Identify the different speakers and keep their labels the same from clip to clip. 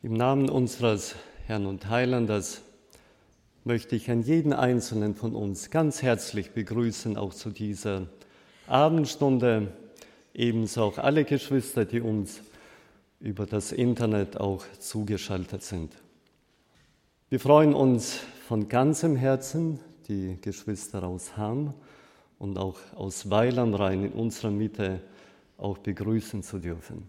Speaker 1: Im Namen unseres Herrn und Heilandes möchte ich an jeden Einzelnen von uns ganz herzlich begrüßen, auch zu dieser Abendstunde, ebenso auch alle Geschwister, die uns über das Internet auch zugeschaltet sind. Wir freuen uns von ganzem Herzen, die Geschwister aus Ham und auch aus Weil am Rhein in unserer Mitte auch begrüßen zu dürfen.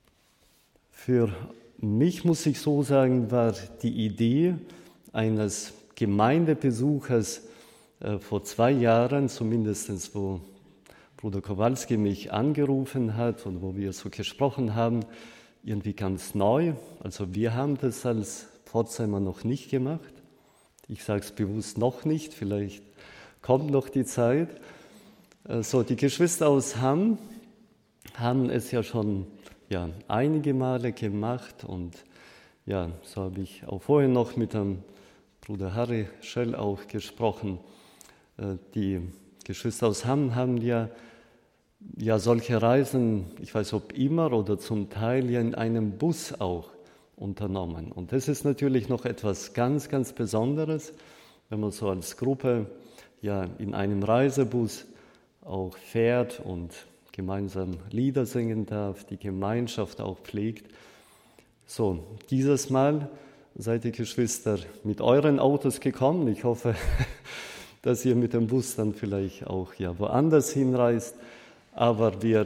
Speaker 1: Für mich, muss ich so sagen, war die Idee eines Gemeindebesuches vor 2 Jahren, zumindest wo Bruder Kowalski mich angerufen hat und wo wir so gesprochen haben, irgendwie ganz neu. Also wir haben das als Pforzheimer noch nicht gemacht. Ich sage es bewusst noch nicht, vielleicht kommt noch die Zeit. Die Geschwister aus Hamm haben es ja schon einige Male gemacht und so habe ich auch vorher noch mit dem Bruder Harry Schell auch gesprochen. Die Geschwister aus Hamm haben ja solche Reisen, ich weiß ob immer oder zum Teil in einem Bus auch unternommen. Und das ist natürlich noch etwas ganz, ganz Besonderes, wenn man so als Gruppe in einem Reisebus auch fährt und gemeinsam Lieder singen darf, die Gemeinschaft auch pflegt. So, dieses Mal seid ihr Geschwister mit euren Autos gekommen. Ich hoffe, dass ihr mit dem Bus dann vielleicht auch woanders hinreist. Aber wir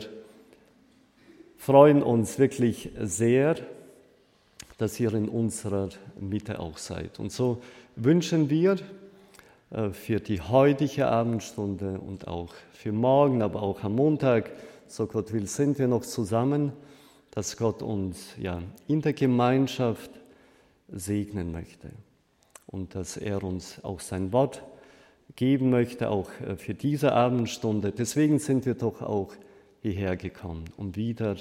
Speaker 1: freuen uns wirklich sehr, dass ihr in unserer Mitte auch seid. Und so wünschen wir für die heutige Abendstunde und auch für morgen, aber auch am Montag, so Gott will, sind wir noch zusammen, dass Gott uns in der Gemeinschaft segnen möchte und dass er uns auch sein Wort geben möchte, auch für diese Abendstunde. Deswegen sind wir doch auch hierher gekommen, um wieder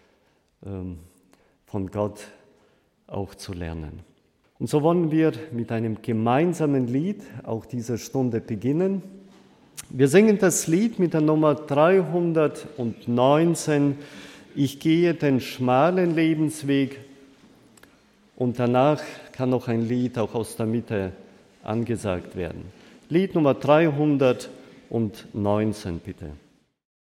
Speaker 1: von Gott auch zu lernen. Und so wollen wir mit einem gemeinsamen Lied auch diese Stunde beginnen. Wir singen das Lied mit der Nummer 319, Ich gehe den schmalen Lebensweg. Und danach kann noch ein Lied auch aus der Mitte angesagt werden. Lied Nummer 319, bitte.